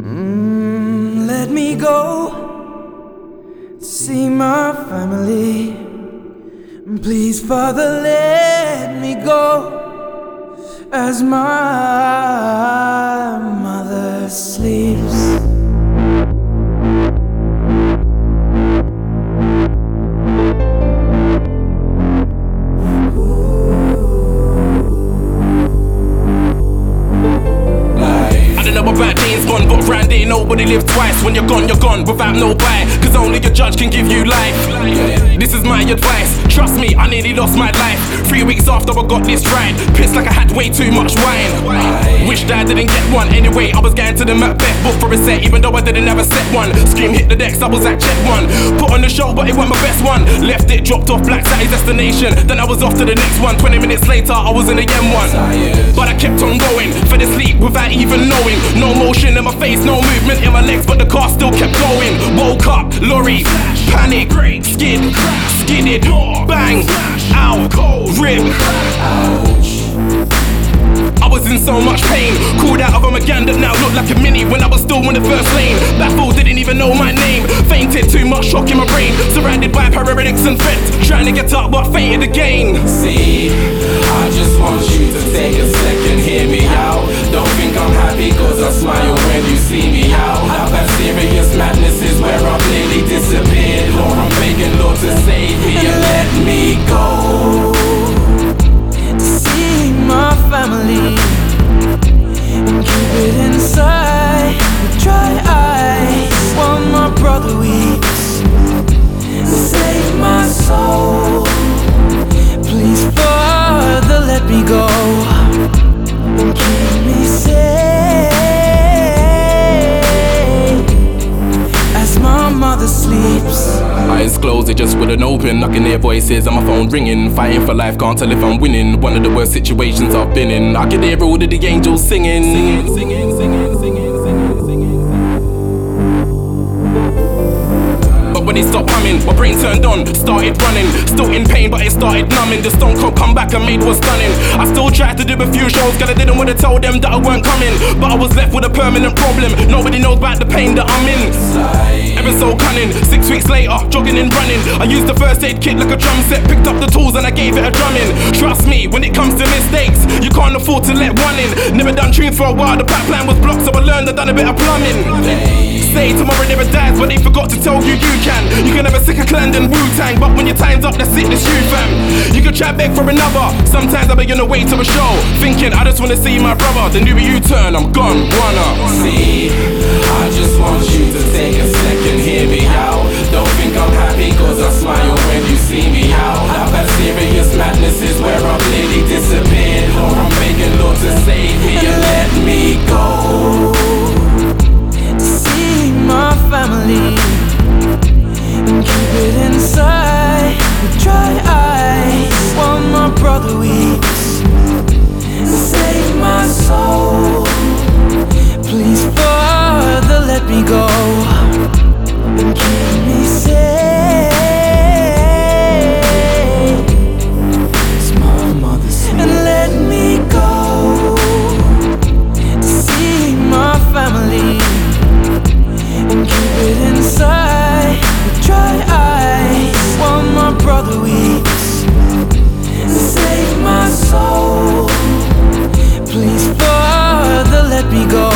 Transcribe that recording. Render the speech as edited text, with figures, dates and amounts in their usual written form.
Let me go to see my family. Please, Father, let me go as my mother sleeps. About days gone, but round here nobody lives twice. When you're gone without no buy, cause only your judge can give you life. This is my advice, trust me, I nearly lost my life 3 weeks after I got this right. Pissed like I had way too much wine. Wished I didn't get one. Anyway, I was going to the Macbeth book for a set, even though I didn't have a set one. Scream hit the decks, I was at check one. Put on the show, but it wasn't my best one. Left it, dropped off Black Saturday's destination. Then I was off to the next one. 20 minutes later, I was in the M1. But I kept on going, fell asleep without even knowing. No motion in my face, no movement in my legs, but the car still kept going. Woke up, lorry, panic, skid, skidded, bang, ow, rip, ouch. I was in so much pain, called out of a McGann that now looked like a Mini when I was still in the first lane. Baffled, didn't even know my name. Fainted, too much shock in my brain. Surrounded by paramedics and vets, trying to get up but fainted again. See, I just want you to take a second, hear me out. Don't think I'm happy cause I smile when you see me out. Now that serious madness is where I've nearly disappeared. Lord, I'm begging Lord to save me and let me go to see my family and keep it inside with dry eyes while my brother weeps. Save my soul, please, Father, let me go and keep me safe as my mother sleeps. Eyes closed, they just wouldn't open. I can hear voices on my phone ringing. Fighting for life, can't tell if I'm winning. One of the worst situations I've been in. I can hear all of the angels singing, singing, singing, singing, singing, singing, singing. But when it stopped humming, my brain turned on, started running. Still in pain, but it started numbing. The Stone Cold comeback I made was stunning. I still tried to do a few shows, cause I didn't want to tell them that I weren't coming. But I was left with a permanent problem. Nobody knows about the pain that I'm in. Ever so cunning, 6 weeks later, jogging and running. I used the first aid kit like a drum set, picked up the tools and I gave it a drumming. Trust me, when it comes to mistakes, you can't afford to let one in. Never done tunes for a while, the back plan was blocked, so I learned I done a bit of plumbing. Say tomorrow never dies, but they forgot to tell you you can. You can have a sicker clan than Wu-Tang, but when your time's up, that's it, that's you, fam. You can try beg for another. Sometimes I beg on the way to a show, thinking I just wanna see my brother. Then do a U-turn, I'm gone, wanna. See, I just want you to take a second, hear me out. Don't think I'm happy cause I smile when you see me out. Now that serious madness is where I've nearly disappeared. Lord, I'm begging Lord to save me and let me go to see my family and keep it inside with dry eyes while my brother weeps. Save my soul, please, Father, let me go and keep me safe as my mother sleeps. And let me go to see my family and keep it inside with dry eyes while my brother weeps. Save my soul, please, Father, let me go